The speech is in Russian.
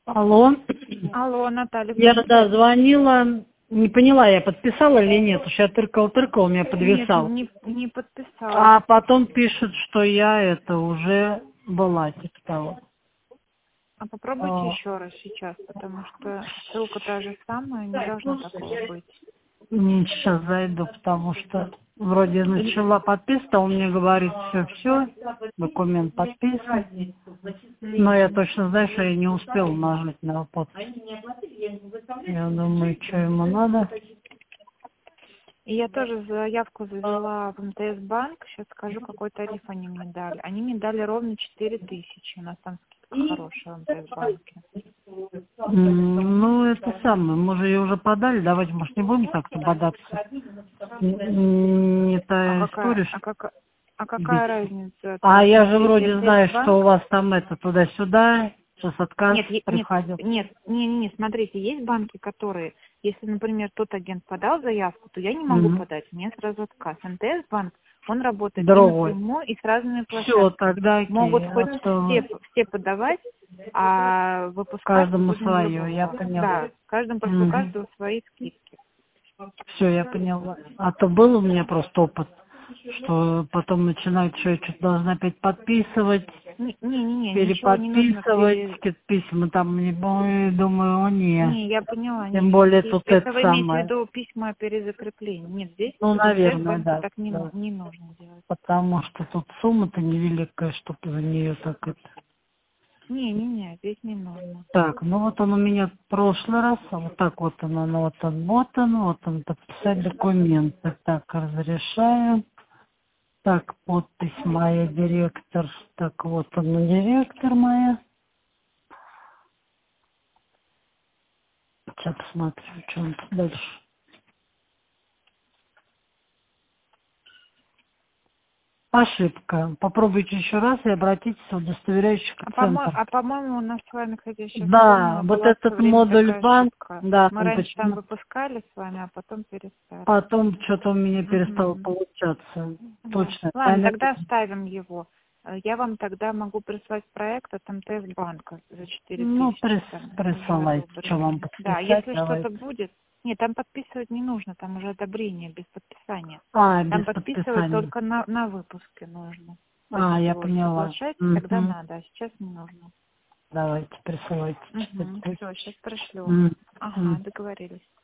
Алло. Алло, Наталья. Я звонила, не поняла, я подписала или нет. Уж я тыркал, у меня подвисал. Нет, не подписала. А потом пишут, что я это уже была, типа того. А попробуйте еще раз сейчас, потому что ссылка та же самая, не должно такого быть. Сейчас зайду, потому что вроде начала подписывать, а он мне говорит, все, документ подписан. Но я точно знаю, что я не успела нажать на подпись. Я думаю, что ему надо. И я тоже заявку завела в МТС банк. Сейчас скажу, какой тариф они мне дали. Они мне дали ровно 4000. У нас там скидка хорошая в МТС банке. Ну, это самое. Мы же ее уже подали. Давайте, может, не будем так-то бодаться. Не та история, А какая разница? А То я есть, же здесь вроде знаю, МТС банк. что у вас там это туда-сюда. Сейчас отказ приходил. Нет, смотрите, есть банки, которые, если, например, тот агент подал заявку, то я не могу подать, мне сразу отказ. МТС банк, он работает и Другой. напрямую, и с разными Все, площадками. тогда окей. Могут хоть все подавать, а выпускать Каждому будем свое, я другого. поняла. Да, просто у каждого свои скидки. Все, я поняла. А то был у меня просто опыт, что потом начинают, что я что-то должна опять подписывать, Ничего не нужно переподписывать, какие-то письма там, не думаю, о не. Не, я поняла, Тем нет. более тут Это это вы имеете в самое. виду письма о перезакреплении? Нет, здесь Ну, в МТС наверное, банке да. так не Да. нужно делать. Потому что тут сумма-то невеликая, чтобы за нее так это. Не, здесь не нужно. Так, ну вот он у меня в прошлый раз, а вот так вот он, вот он, подписать документы. Так, разрешаю. Так, подпись моя, директор. Так, вот он, директор моя. Сейчас посмотрю, что он тут дальше. Ошибка. Попробуйте еще раз и обратитесь в удостоверяющий центр. По-моему, у нас с вами, кстати, я сейчас Да, вспомнила, вот была в этот свое время модуль такая банк, ошибка. да, Мы там раньше там почему? выпускали с вами, а потом перестали. Потом что-то у меня перестало Мгм. получаться. Да. Точно. Ладно, тогда оставим его. Я вам тогда могу прислать проект от МТС банка за 4000. Ну, Там уже присылайте, что вам одобрение. Да, подписать, если давайте. что-то будет. Нет, там подписывать не нужно, там уже одобрение без подписания. Без Там подписывать подписания. только на выпуске нужно. Когда Я вы поняла. соглашаетесь, тогда надо, а сейчас не нужно. Давайте, присылайте. Все, сейчас пришлю. Мгм. Ага, договорились.